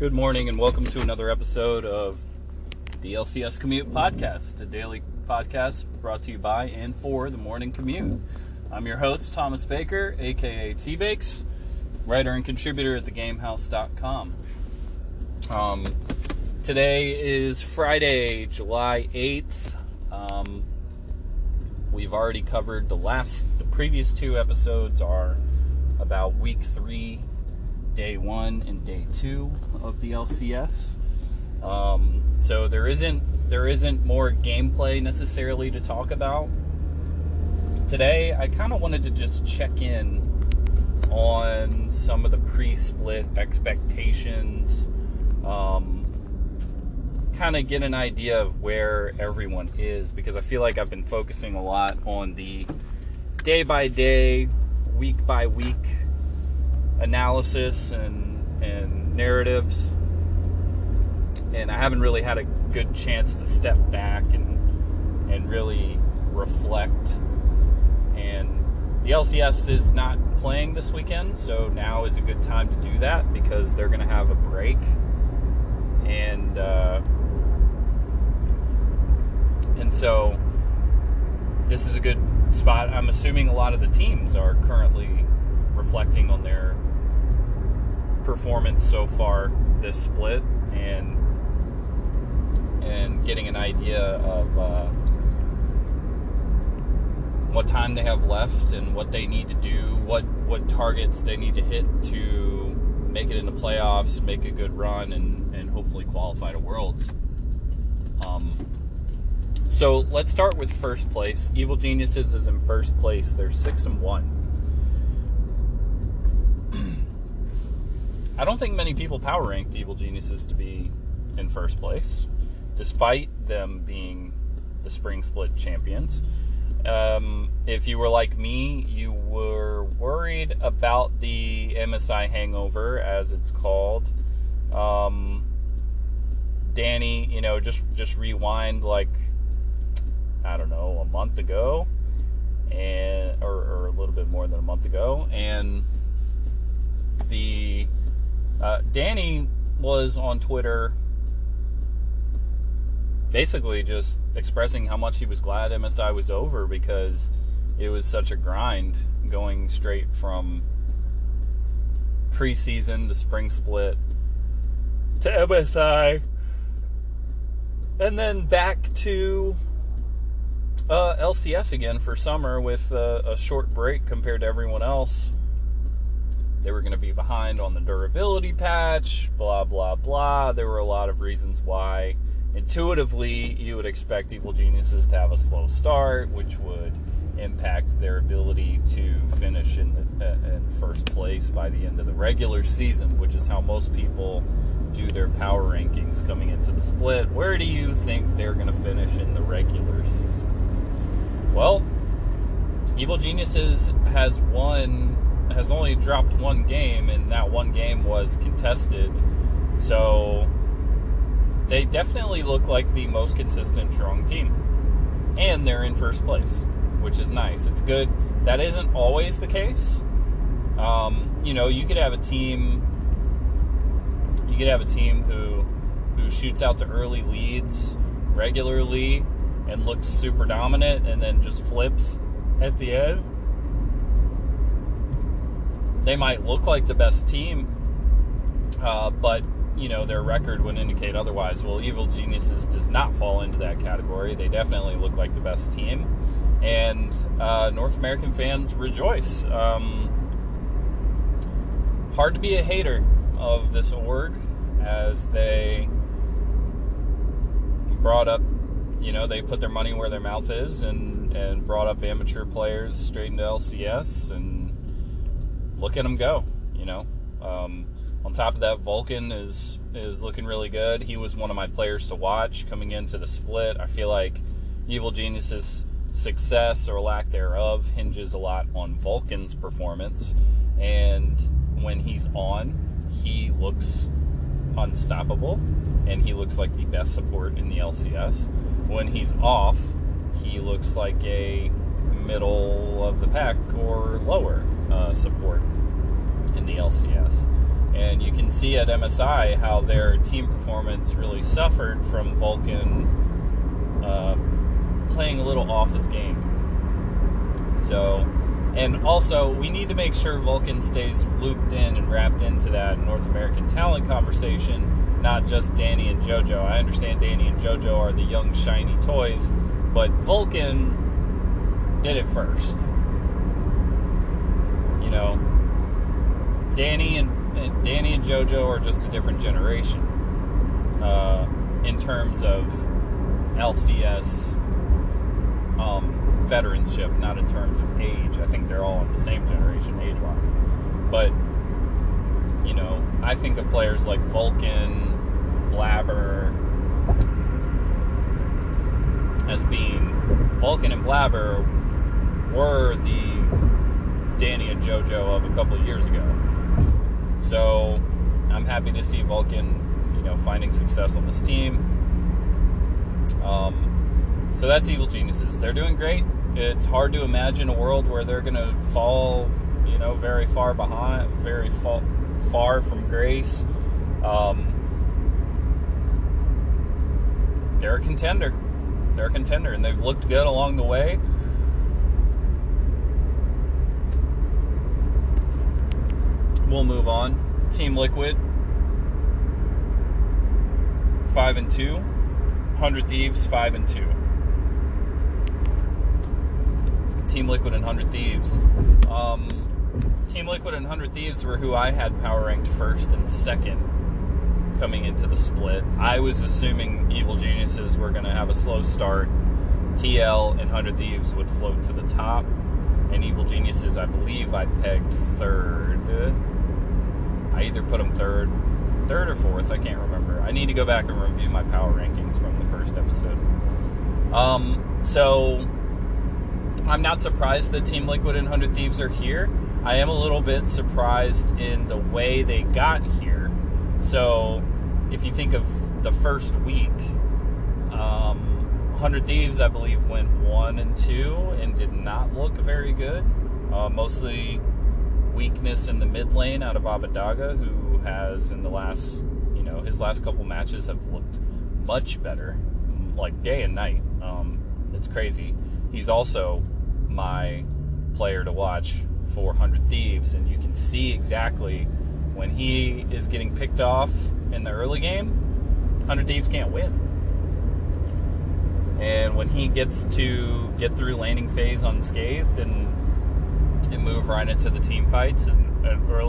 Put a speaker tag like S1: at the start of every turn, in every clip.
S1: Good morning and welcome to another episode of the LCS Commute Podcast, a daily podcast brought to you by and for the morning commute. I'm your host, Thomas Baker, aka T-Bakes, writer and contributor at thegamehouse.com. Today is Friday, July 8th. We've already covered the previous two episodes are about week 3, day 1 and day 2 of the LCS. So there isn't more gameplay necessarily to talk about. Today, I kind of wanted to just check in on some of the pre-split expectations, kind of get an idea of where everyone is, because I feel like I've been focusing a lot on the day-by-day, week-by-week analysis and narratives, and I haven't really had a good chance to step back and really reflect. And the LCS is not playing this weekend, so now is a good time to do that because they're going to have a break, and so this is a good spot. I'm assuming a lot of the teams are currently reflecting on their performance so far this split and getting an idea of what time they have left and what they need to do, what targets they need to hit to make it into playoffs, make a good run, and hopefully qualify to Worlds. So let's start with first place. Evil Geniuses is in first place. They're 6-1. I don't think many people power ranked Evil Geniuses to be in first place, despite them being the spring split champions. If you were like me, you were worried about the MSI hangover, as it's called. Danny, just rewind like, I don't know, a month ago, or a little bit more than a month ago, and Danny was on Twitter basically just expressing how much he was glad MSI was over because it was such a grind going straight from preseason to spring split to MSI and then back to LCS again for summer with a short break compared to everyone else. They were going to be behind on the durability patch, blah, blah, blah. There were a lot of reasons why. Intuitively, you would expect Evil Geniuses to have a slow start, which would impact their ability to finish in first place by the end of the regular season, which is how most people do their power rankings coming into the split. Where do you think they're going to finish in the regular season? Well, Evil Geniuses has only dropped one game, and that one game was contested. So they definitely look like the most consistent, strong team. And they're in first place, which is nice. It's good. That isn't always the case. You could have a team who shoots out to early leads regularly and looks super dominant and then just flips at the end. They might look like the best team, but, their record would indicate otherwise. Well, Evil Geniuses does not fall into that category. They definitely look like the best team. And North American fans rejoice. Hard to be a hater of this org, as they brought up, they put their money where their mouth is and brought up amateur players straight into LCS, and look at them go, On top of that, Vulcan is looking really good. He was one of my players to watch coming into the split. I feel like Evil Genius's success or lack thereof hinges a lot on Vulcan's performance. And when he's on, he looks unstoppable, and he looks like the best support in the LCS. When he's off, he looks like a middle of the pack or lower support in the LCS. And you can see at MSI how their team performance really suffered from Vulcan playing a little off his game. So, and also, we need to make sure Vulcan stays looped in and wrapped into that North American talent conversation, not just Danny and JoJo. I understand Danny and JoJo are the young, shiny toys, but Vulcan did it first. You know, Danny and JoJo are just a different generation in terms of LCS veteranship, not in terms of age. I think they're all in the same generation age-wise. But, you know, I think of players like Vulcan, Blabber, as being... Vulcan and Blabber were the Danny and JoJo of a couple of years ago. So, I'm happy to see Vulcan, you know, finding success on this team. So that's Evil Geniuses. They're doing great. It's hard to imagine a world where they're going to fall, you know, very far behind, very far from grace. They're a contender. They're a contender, and they've looked good along the way. We'll move on. Team Liquid, 5-2. 100 Thieves, 5-2. Team Liquid and 100 Thieves. Team Liquid and 100 Thieves were who I had power ranked first and second coming into the split. I was assuming Evil Geniuses were going to have a slow start. TL and 100 Thieves would float to the top. And Evil Geniuses, I believe I pegged third. I either put them third or fourth, I can't remember. I need to go back and review my power rankings from the first episode. So I'm not surprised that Team Liquid and 100 Thieves are here. I am a little bit surprised in the way they got here. So if you think of the first week, 100 Thieves, I believe, went 1-2 and did not look very good. Mostly weakness in the mid lane out of Abadaga, who has in the last, you know, his last couple matches have looked much better, like day and night. It's crazy. He's also my player to watch for 100 Thieves, and you can see exactly when he is getting picked off in the early game, 100 Thieves can't win. And when he gets to get through laning phase unscathed and move right into the team fights and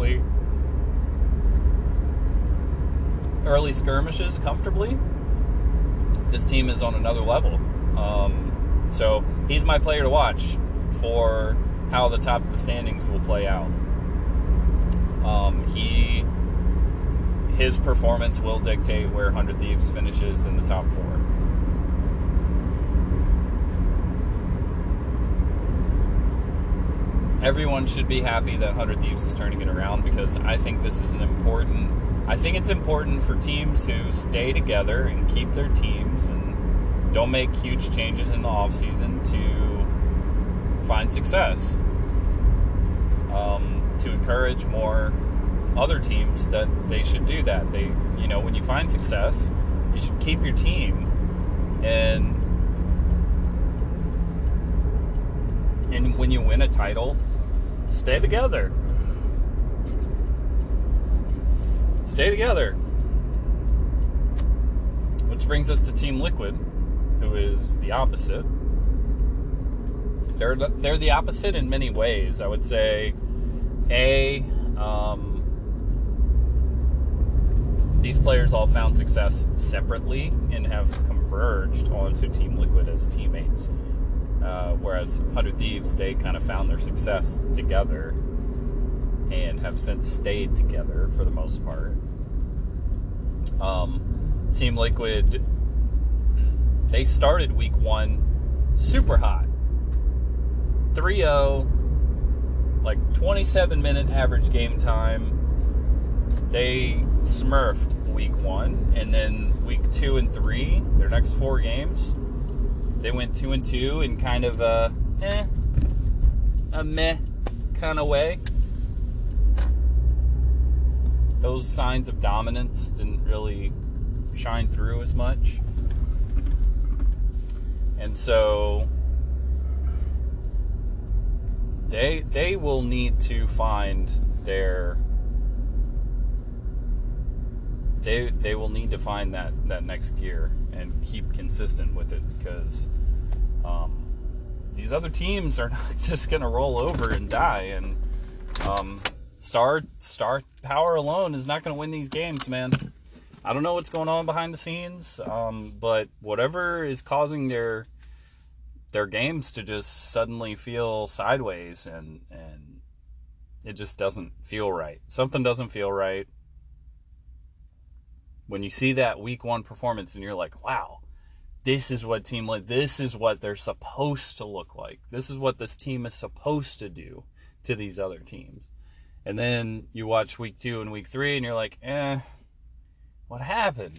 S1: early skirmishes comfortably, this team is on another level. So he's my player to watch for how the top of the standings will play out. His performance will dictate where 100 Thieves finishes in the top 4. Everyone should be happy that 100 Thieves is turning it around, because I think this is I think it's important for teams who stay together and keep their teams and don't make huge changes in the offseason to find success. To encourage more other teams that they should do that. When you find success, you should keep your team and when you win a title, stay together. Stay together. Which brings us to Team Liquid, who is the opposite. They're the opposite in many ways. I would say, these players all found success separately and have converged onto Team Liquid as teammates. Whereas 100 Thieves, they kind of found their success together and have since stayed together for the most part. Team Liquid, they started week 1 super hot. 3-0, like 27-minute average game time. They smurfed week 1, and then week 2 and 3, their next 4 games, they went 2-2 in kind of a meh kind of way. those signs of dominance didn't really shine through as much. And so they will need to find their they will need to find that next gear and keep consistent with it, because these other teams are not just going to roll over and die, and star power alone is not going to win these games, man. I don't know what's going on behind the scenes, but whatever is causing their games to just suddenly feel sideways, and it just doesn't feel right. Something doesn't feel right. When you see that week 1 performance and you're like, wow, this is what this is what they're supposed to look like. This is what this team is supposed to do to these other teams. And then you watch week 2 and week 3 and you're like, what happened?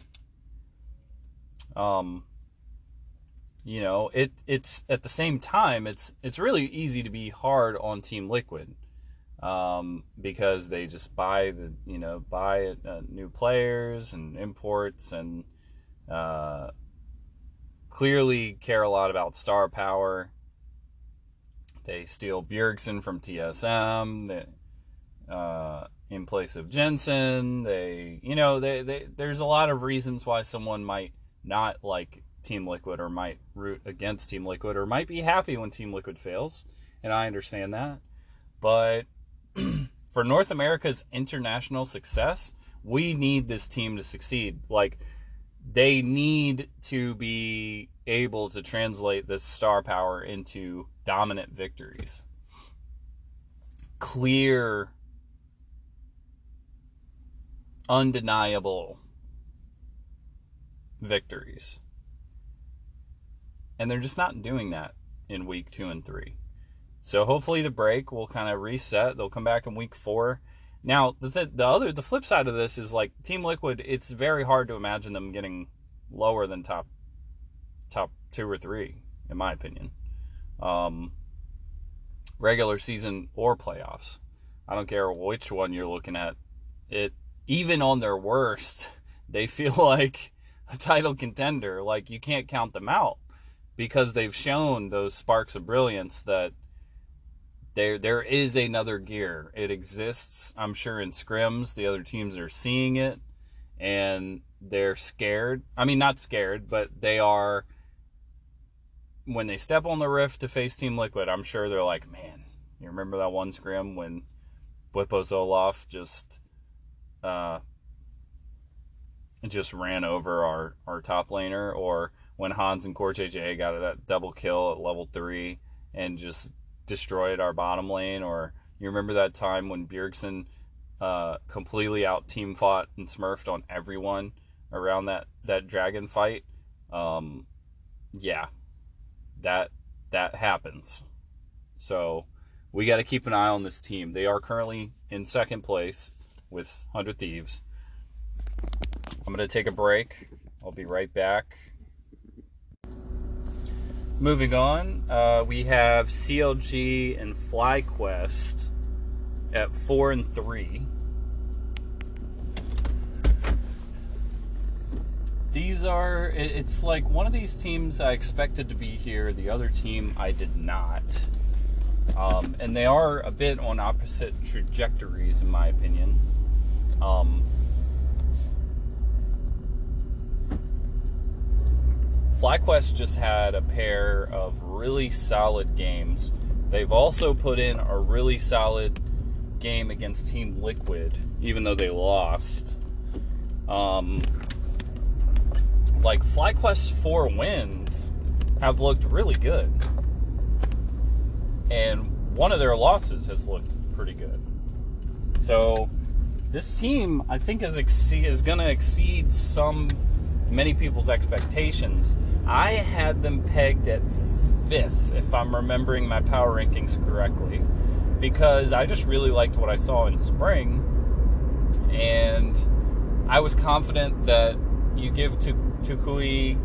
S1: It's at the same time, it's really easy to be hard on Team Liquid, because they just buy new players and imports, and clearly care a lot about star power. They steal Bjergsen from TSM in place of Jensen. There's a lot of reasons why someone might not like Team Liquid, or might root against Team Liquid, or might be happy when Team Liquid fails, and I understand that. But for North America's international success, we need this team to succeed. Like, they need to be able to translate this star power into dominant victories. Clear, undeniable victories. And they're just not doing that in week 2 and 3. So hopefully the break will kind of reset. They'll come back in week 4. Now, the flip side of this is, like, Team Liquid, it's very hard to imagine them getting lower than top 2 or 3, in my opinion. Regular season or playoffs. I don't care which one you're looking at. Even on their worst, they feel like a title contender. Like, you can't count them out, because they've shown those sparks of brilliance that there is another gear. It exists, I'm sure, in scrims. The other teams are seeing it, and they're scared. I mean, not scared, but they are. When they step on the rift to face Team Liquid, I'm sure they're like, man, you remember that one scrim when Bwipo Zoloft just ran over our top laner, or when Hans and Core JJ got that double kill at level 3 and just destroyed our bottom lane, or you remember that time when Bjergsen completely out team fought and smurfed on everyone around that dragon fight. Yeah, that happens. So we got to keep an eye on this team. They are currently in 2nd place with 100 Thieves. I'm going to take a break. I'll be right back. Moving on, we have CLG and FlyQuest at 4 and 3. It's like one of these teams I expected to be here, the other team I did not. And they are a bit on opposite trajectories, in my opinion. FlyQuest just had a pair of really solid games. They've also put in a really solid game against Team Liquid, even though they lost. Like, FlyQuest's 4 wins have looked really good. And one of their losses has looked pretty good. So, this team, I think, is going to exceed many people's expectations. I had them pegged at 5th, if I'm remembering my power rankings correctly, because I just really liked what I saw in spring, and I was confident that you give Tukui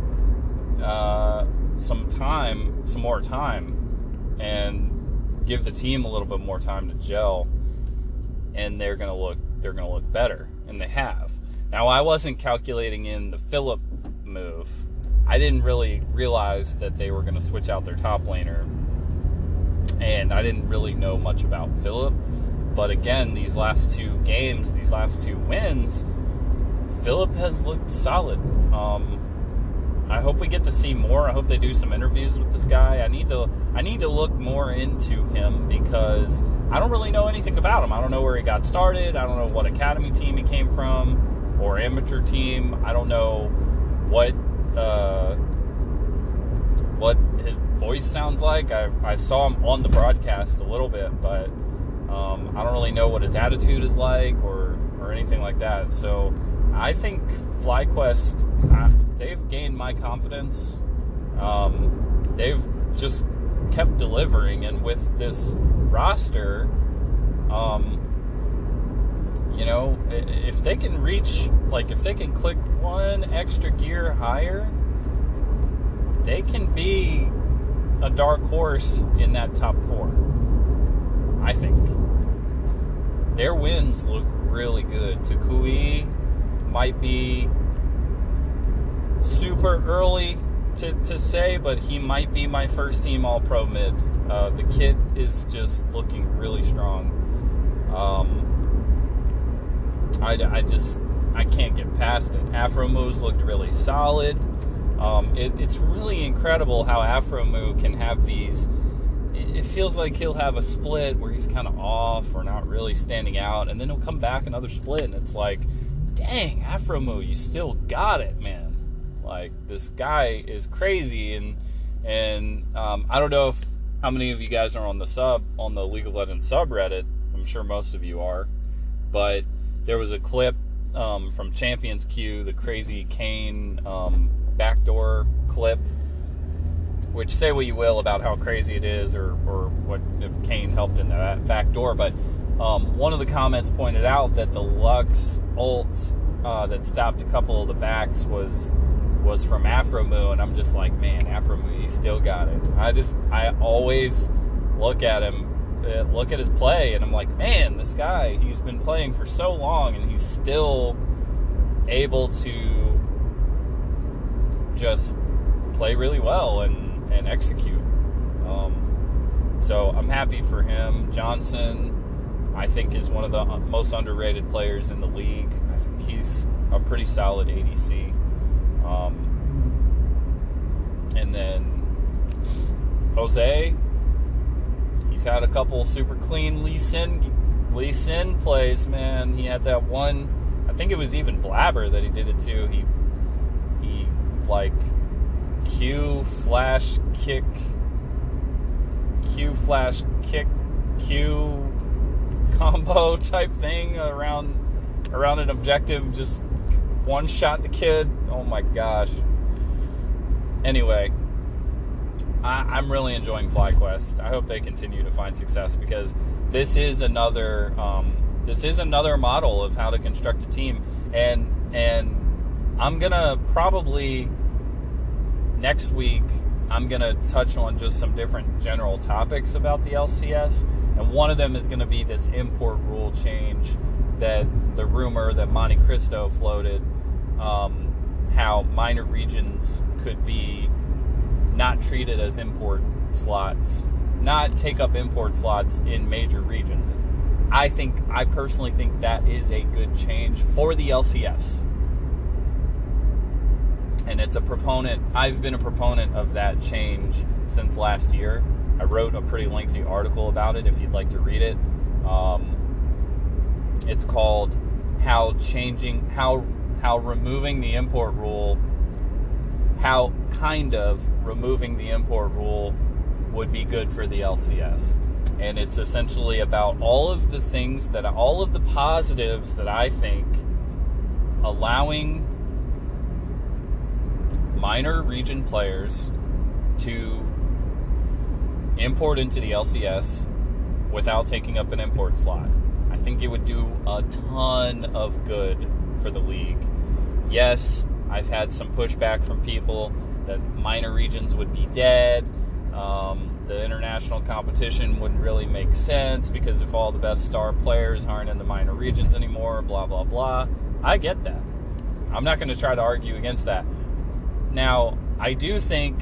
S1: some more time, and give the team a little bit more time to gel, and they're going to look they're going to look better, and they have. Now, I wasn't calculating in the Phillip move. I didn't really realize that they were going to switch out their top laner, and I didn't really know much about Phillip. But again, these last 2 games, these last 2 wins, Phillip has looked solid. I hope we get to see more. I hope they do some interviews with this guy. I need to look more into him because I don't really know anything about him. I don't know where he got started. I don't know what academy team he came from or amateur team. I don't know what his voice sounds like. I saw him on the broadcast a little bit, but I don't really know what his attitude is like or anything like that. So I think FlyQuest, they've gained my confidence. They've just kept delivering, and with this roster, if they can reach, if they can click one extra gear higher, they can be a dark horse in that top 4. I think their wins look really good. Tukui might be super early to say, but he might be my first team All-Pro mid. The kid is just looking really strong. I can't get past it. Afromu's looked really solid. It's really incredible how Afromu can have these. It feels like he'll have a split where he's kind of off or not really standing out, and then he'll come back another split, and it's like, dang, Afromu, you still got it, man. Like, this guy is crazy, and I don't know how many of you guys are on the League of Legends subreddit. I'm sure most of you are, but there was a clip from Champions Queue, the crazy Kayn backdoor clip, which, say what you will about how crazy it is or what if Kayn helped in that backdoor, but one of the comments pointed out that the Lux ult that stopped a couple of the backs was from Afromu, and I'm just like, man, Afromu, he still got it. I always look at his play, and I'm like, man, this guy, he's been playing for so long, and he's still able to just play really well and execute. So I'm happy for him. Johnson, I think, is one of the most underrated players in the league. I think he's a pretty solid ADC. And then Jose, he's had a couple super clean Lee Sin plays, man. He had that one, I think it was even Blabber that he did it to. He like Q flash kick, Q combo type thing around an objective, just one shot the kid. Oh my gosh. Anyway, I'm really enjoying FlyQuest. I hope they continue to find success, because this is another model of how to construct a team, and I'm gonna probably next week I'm gonna touch on just some different general topics about the LCS, and one of them is gonna be this import rule change, that the rumor that Monte Cristo floated, how minor regions could be not treated as import slots, not take up import slots in major regions. I personally think that is a good change for the LCS. And I've been a proponent of that change since last year. I wrote a pretty lengthy article about it if you'd like to read it. It's called how removing the import rule, how kind of removing the import rule would be good for the LCS. And it's essentially about all of the positives that I think allowing minor region players to import into the LCS without taking up an import slot. I think it would do a ton of good for the league. Yes, I've had some pushback from people that minor regions would be dead. the international competition wouldn't really make sense because if all the best star players aren't in the minor regions anymore, blah, blah, blah. I get that. I'm not going to try to argue against that. Now, I do think...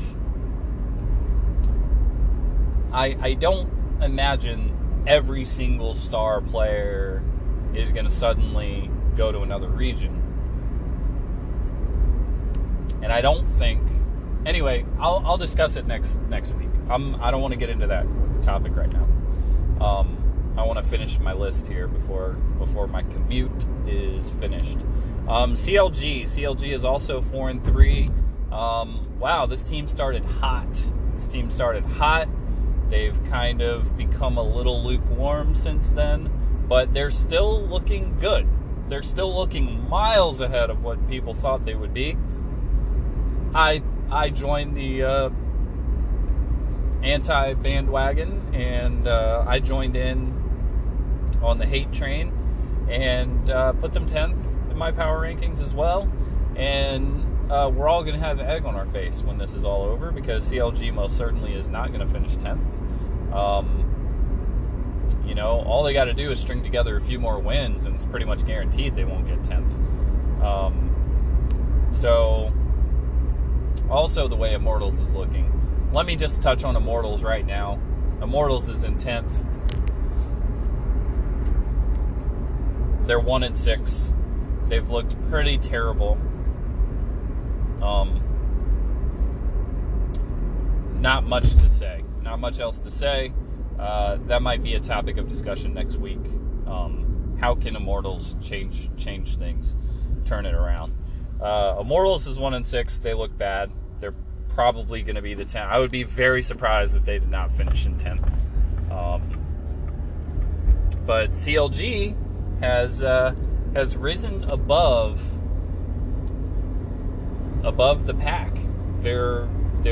S1: I don't imagine every single star player is going to suddenly go to another region. And I don't think... Anyway, I'll discuss it next week. I don't want to get into that topic right now. I want to finish my list here before my commute is finished. CLG is also 4-3. Wow, this team started hot. They've kind of become a little lukewarm since then, but they're still looking good. They're still looking miles ahead of what people thought they would be. I joined the anti-bandwagon, and I joined in on the hate train and put them 10th in my power rankings as well. And we're all going to have egg on our face when this is all over, because CLG most certainly is not going to finish 10th. All they got to do is string together a few more wins, and it's pretty much guaranteed they won't get 10th. So, also the way Immortals is looking. Let me just touch on Immortals right now. Immortals is in 10th. They're 1-6. They've looked pretty terrible. Not much to say. Not much else to say. That might be a topic of discussion next week. How can Immortals change things, turn it around? Immortals is 1-6. They look bad. They're probably going to be the 10th. I would be very surprised if they did not finish in 10th. But CLG has risen above the pack. They're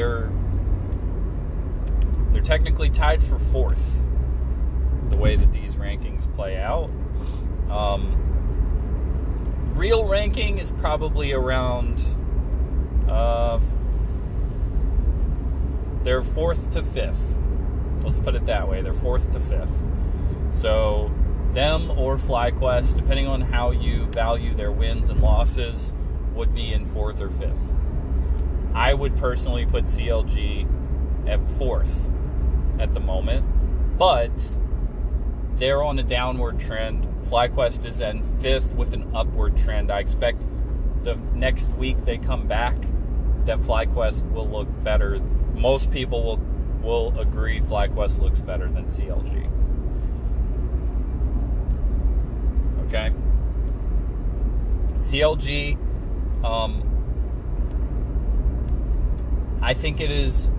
S1: technically tied for 4th, the way that these rankings play out. Real ranking is probably around they're 4th to 5th. Let's put it that way. They're 4th to 5th. So them or FlyQuest, depending on how you value their wins and losses, would be in 4th or 5th. I would personally put CLG at 4th at the moment, but they're on a downward trend. FlyQuest is in 5th with an upward trend. I expect the next week they come back that FlyQuest will look better. Most people will agree FlyQuest looks better than CLG. Okay? CLG, I think it is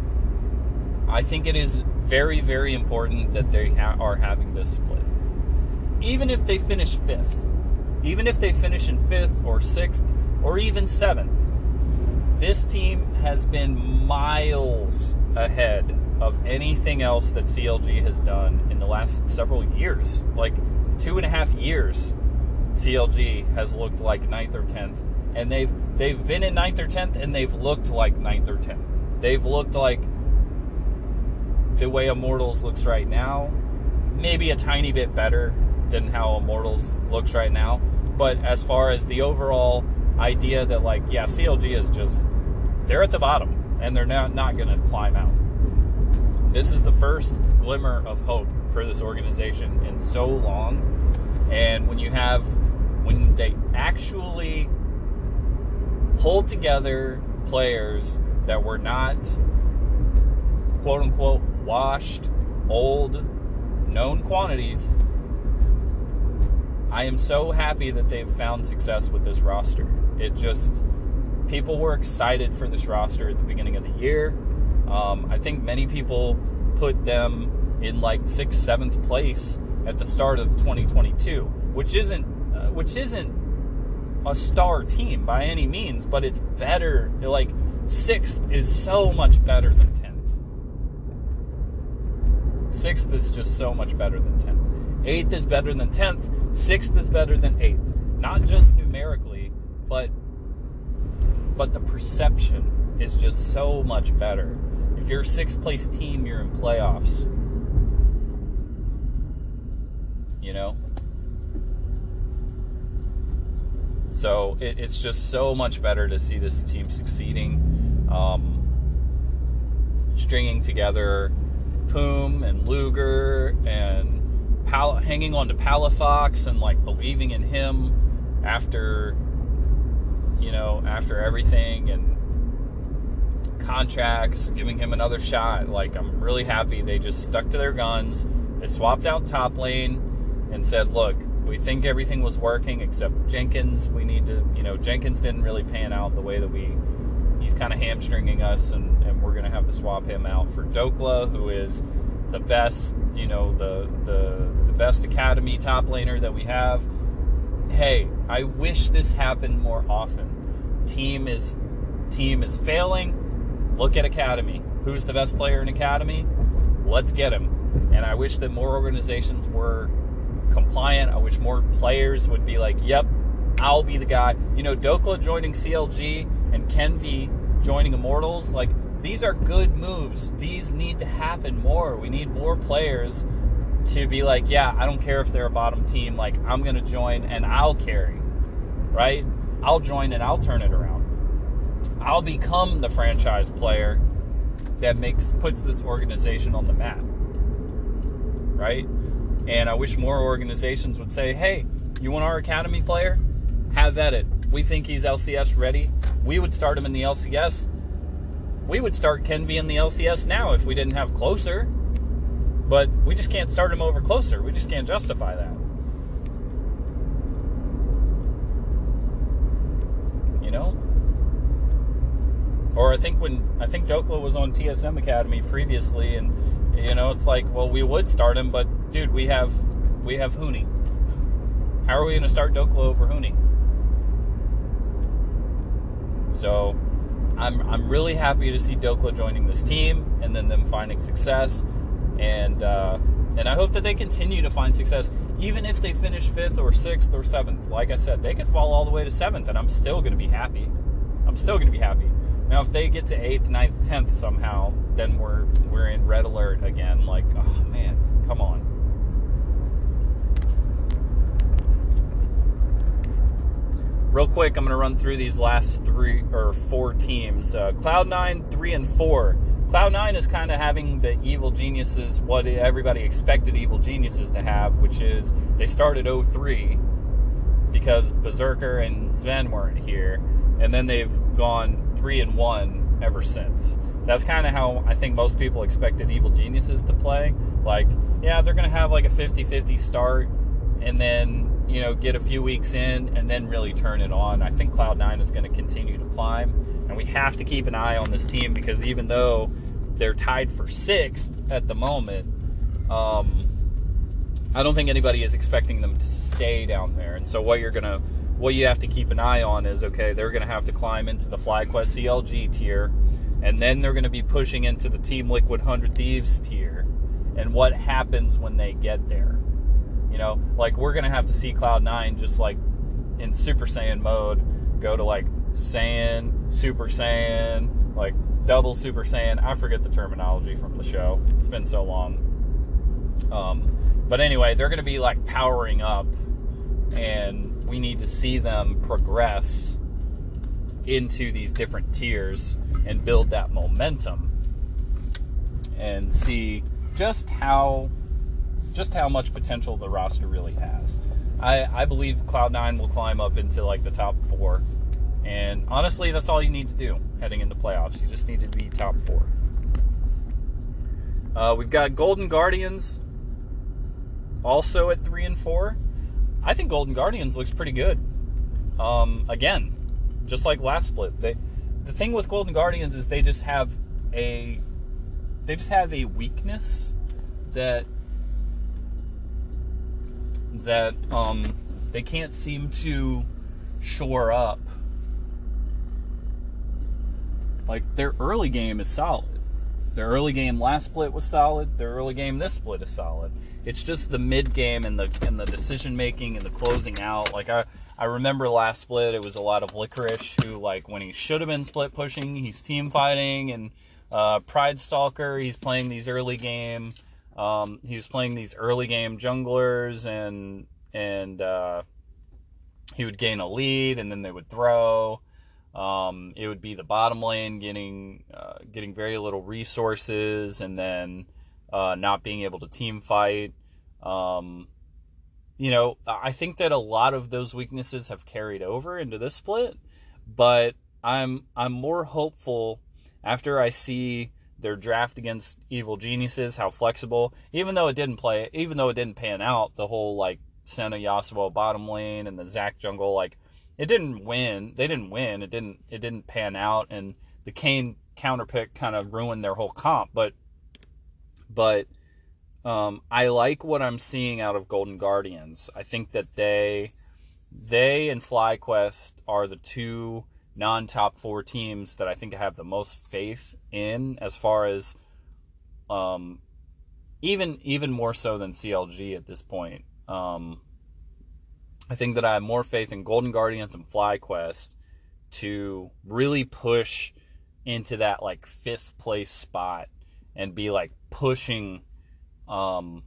S1: very, very important that they are having this split. Even if they finish 5th, even if they finish in 5th or 6th or even 7th, this team has been miles ahead of anything else that CLG has done in the last several years. Like 2.5 years, CLG has looked like 9th or 10th. And they've been in 9th or 10th, and they've looked like 9th or 10th. They've looked like the way Immortals looks right now. Maybe a tiny bit better than how Immortals looks right now. But as far as the overall idea that, like, yeah, CLG is just, they're at the bottom, and they're not going to climb out. This is the first glimmer of hope for this organization in so long. And when they actually hold together players that were not, quote-unquote, washed, old, known quantities, I am so happy that they've found success with this roster. People were excited for this roster at the beginning of the year. I think many people put them in like 6th, 7th place at the start of 2022, which isn't a star team by any means, but it's better. Like 6th is so much better than 10th. 6th is just so much better than 10th. 8th is better than 10th. 6th is better than 8th. Not just numerically, but the perception is just so much better. If you're a 6th place team, you're in playoffs. You know? So it's just so much better to see this team succeeding. Stringing together Poom and Luger and hanging on to Palafox and like believing in him after everything, and contracts, giving him another shot. Like, I'm really happy they just stuck to their guns. They swapped out top lane and said, look, we think everything was working except Jenkins. We need to, Jenkins didn't really pan out the way that he's kind of hamstringing us, and we're going to have to swap him out for Dokla, who is the best, the best academy top laner that we have. Hey, I wish this happened more often. Team is failing. Look at academy. Who's the best player in academy? Let's get him. And I wish that more organizations were compliant. I wish more players would be like, yep, I'll be the guy. Dokla joining CLG and Kenvi joining Immortals, like, these are good moves. These need to happen more. We need more players to be like, yeah, I don't care if they're a bottom team, like, I'm going to join and I'll carry, right? I'll join and I'll turn it around. I'll become the franchise player that puts this organization on the map, right? And I wish more organizations would say, hey, you want our academy player? Have at it. We think he's LCS ready. We would start him in the LCS. We would start Kenvi in the LCS now if we didn't have Closer. But we just can't start him over Closer. We just can't justify that. Or I think Dokla was on TSM Academy previously, and it's like, well, we would start him, but dude, we have Huni. How are we going to start Dokla over Huni? So I'm really happy to see Dokla joining this team and then them finding success, and I hope that they continue to find success, even if they finish 5th or 6th or 7th. Like I said, they could fall all the way to 7th, and I'm still going to be happy. Now, if they get to 8th, 9th, 10th somehow, then we're in red alert again. Like, oh man, come on. Real quick, I'm going to run through these last 3 or 4 teams. Cloud9, 3 and 4. Cloud9 is kind of having the Evil Geniuses, what everybody expected Evil Geniuses to have, which is they started 0-3 because Berserker and Sven weren't here, and then they've gone 3 and 1 ever since. That's kind of how I think most people expected Evil Geniuses to play. Like, yeah, they're going to have like a 50-50 start, and then get a few weeks in and then really turn it on. I think Cloud9 is going to continue to climb, and we have to keep an eye on this team, because even though they're tied for 6th at the moment, I don't think anybody is expecting them to stay down there. And so what you have to keep an eye on is, okay, they're going to have to climb into the FlyQuest CLG tier, and then they're going to be pushing into the Team Liquid 100 Thieves tier, and what happens when they get there. Like, we're going to have to see Cloud9 just like in Super Saiyan mode go to like Saiyan, Super Saiyan, like double Super Saiyan. I forget the terminology from the show. It's been so long. But anyway, they're going to be like powering up, and we need to see them progress into these different tiers and build that momentum and see just how much potential the roster really has. I believe Cloud9 will climb up into like the top 4. And honestly, that's all you need to do heading into playoffs. You just need to be top 4. We've got Golden Guardians also at 3 and 4. I think Golden Guardians looks pretty good. Again, just like last split. The thing with Golden Guardians is they just have a weakness that they can't seem to shore up. Like, their early game is solid. Their early game last split was solid. Their early game this split is solid. It's just the mid game and the decision making and the closing out. Like, I remember last split, it was a lot of Licorice who, like, when he should have been split pushing, he's team fighting and Pride Stalker, he's playing these early game. He was playing these early game junglers, and he would gain a lead, and then they would throw. It would be the bottom lane getting very little resources, and then not being able to team fight. I think that a lot of those weaknesses have carried over into this split, but I'm more hopeful after I see their draft against Evil Geniuses, how flexible, even though it didn't pan out, the whole like Senna Yasuo bottom lane and the Zac jungle, like it didn't win. They didn't win. It didn't pan out, and the Kayn counterpick kind of ruined their whole comp. But I like what I'm seeing out of Golden Guardians. I think that they and FlyQuest are the two non-top 4 teams that I think I have the most faith in, as far as even more so than CLG at this point. I think that I have more faith in Golden Guardians and FlyQuest to really push into that like 5th place spot and be like pushing. They're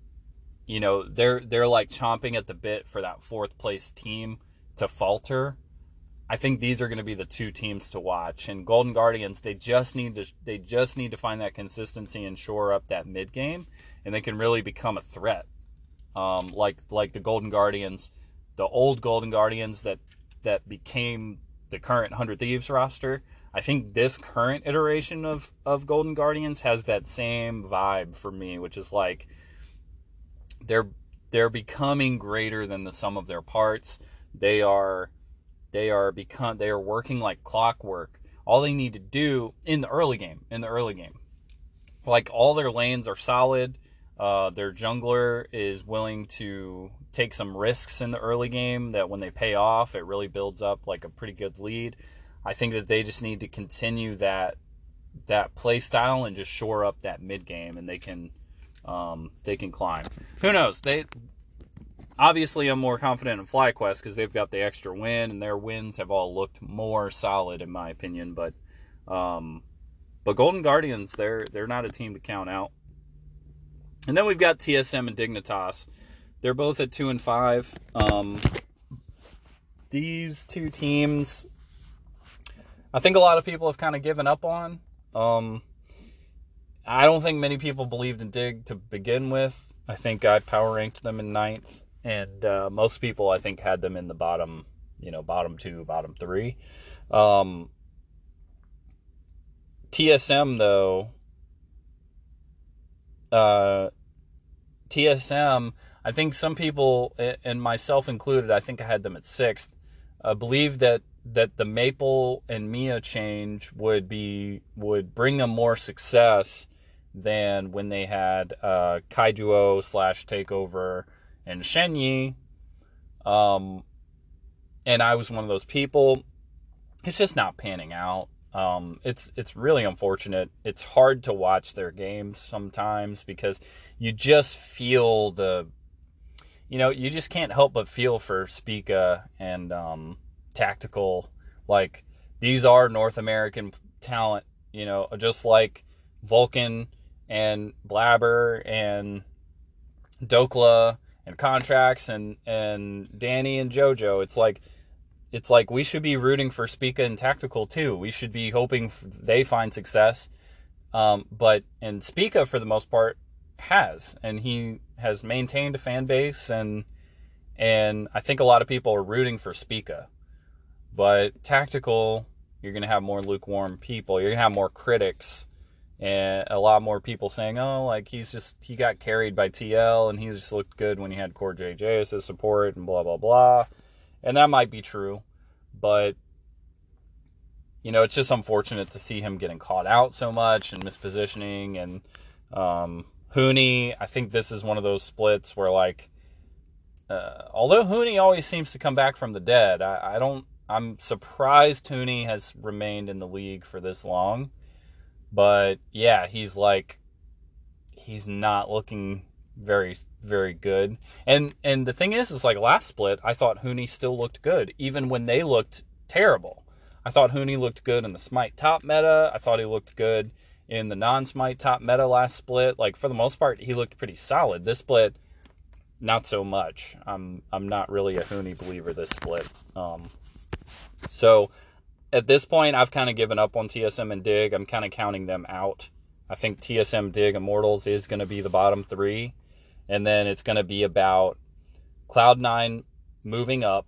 S1: like chomping at the bit for that 4th place team to falter. I think these are going to be the 2 teams to watch. And Golden Guardians, they just need to find that consistency and shore up that mid game, and they can really become a threat. Like the Golden Guardians, the old Golden Guardians that became the current 100 Thieves roster. I think this current iteration of Golden Guardians has that same vibe for me, which is like they're becoming greater than the sum of their parts. They are working like clockwork. All they need to do in the early game, like all their lanes are solid. Their jungler is willing to take some risks in the early game that when they pay off, it really builds up like a pretty good lead. I think that they just need to continue that play style and just shore up that mid game, and they can climb. Who knows? Obviously, I'm more confident in FlyQuest because they've got the extra win, and their wins have all looked more solid in my opinion. But Golden Guardians, they're not a team to count out. And then we've got TSM and Dignitas. They're both at 2 and 5. These 2 teams, I think a lot of people have kind of given up on. I don't think many people believed in Dig to begin with. I think I power ranked them in 9th. And most people, I think, had them in the bottom 2, bottom 3. TSM, though, I think some people, and myself included, I think I had them at 6th, believe that the Maple and Mia change would bring them more success than when they had Kaijuo / Takeover and Shenyi. And I was one of those people. It's just not panning out. It's really unfortunate. It's hard to watch their games sometimes because you just feel you just can't help but feel for Spica and Tactical. Like, these are North American talent, just like Vulcan and Blabber and Dokla and Contracts and Danny and JoJo. It's like we should be rooting for Spica and Tactical too. We should be hoping they find success. But Spica, for the most part, and he has maintained a fan base, and I think a lot of people are rooting for Spica. But Tactical, you're going to have more lukewarm people. You're going to have more critics, and a lot more people saying, oh, like he got carried by TL, and he just looked good when he had Core JJ as his support, and blah, blah, blah. And that might be true, but, it's just unfortunate to see him getting caught out so much and mispositioning. And Huni, I think this is one of those splits where, like, although Huni always seems to come back from the dead, I'm surprised Huni has remained in the league for this long. But yeah, he's not looking very, very good. And the thing is like last split, I thought Huni still looked good, even when they looked terrible. I thought Huni looked good in the Smite top meta. I thought he looked good in the non-smite top meta last split. Like, for the most part, he looked pretty solid. This split, not so much. I'm not really a Huni believer this split. So at this point, I've kind of given up on TSM and Dig. I'm kind of counting them out. I think TSM, Dig, Immortals is going to be the bottom three. And then it's going to be about Cloud9 moving up.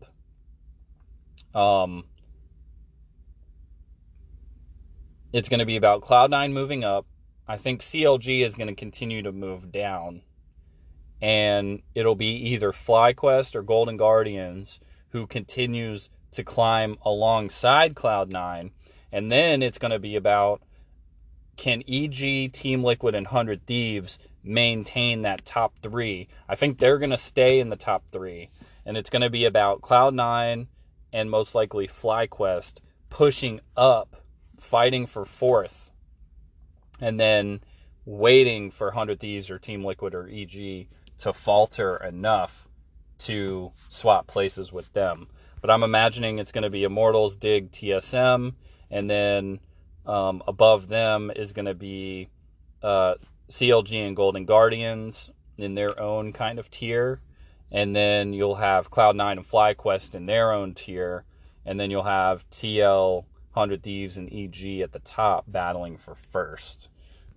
S1: It's going to be about Cloud9 moving up. I think CLG is going to continue to move down. And it'll be either FlyQuest or Golden Guardians who continues to climb alongside Cloud9. And then it's going to be about, can EG, Team Liquid, and 100 Thieves maintain that top three? I think they're going to stay in the top three. And it's going to be about Cloud9 and most likely FlyQuest pushing up, fighting for fourth, and then waiting for 100 Thieves or Team Liquid or EG to falter enough to swap places with them. But I'm imagining it's going to be Immortals, Dig, TSM, and then above them is going to be CLG and Golden Guardians in their own kind of tier. And then you'll have Cloud9 and FlyQuest in their own tier. And then you'll have TL, 100 Thieves, and EG at the top battling for first.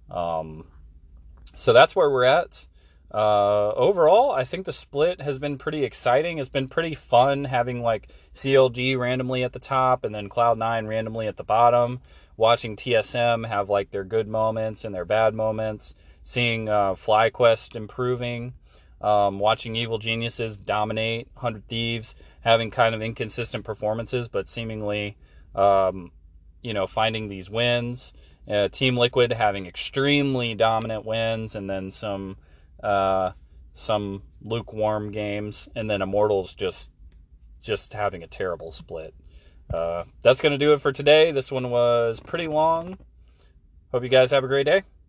S1: So that's where we're at. Overall, I think the split has been pretty exciting. It's been pretty fun having like CLG randomly at the top and then Cloud9 randomly at the bottom. Watching TSM have like their good moments and their bad moments. Seeing FlyQuest improving. Watching Evil Geniuses dominate. 100 Thieves having kind of inconsistent performances, but seemingly, finding these wins. Team Liquid having extremely dominant wins, and then some lukewarm games, and then Immortals just having a terrible split. That's going to do it for today. This one was pretty long. Hope you guys have a great day.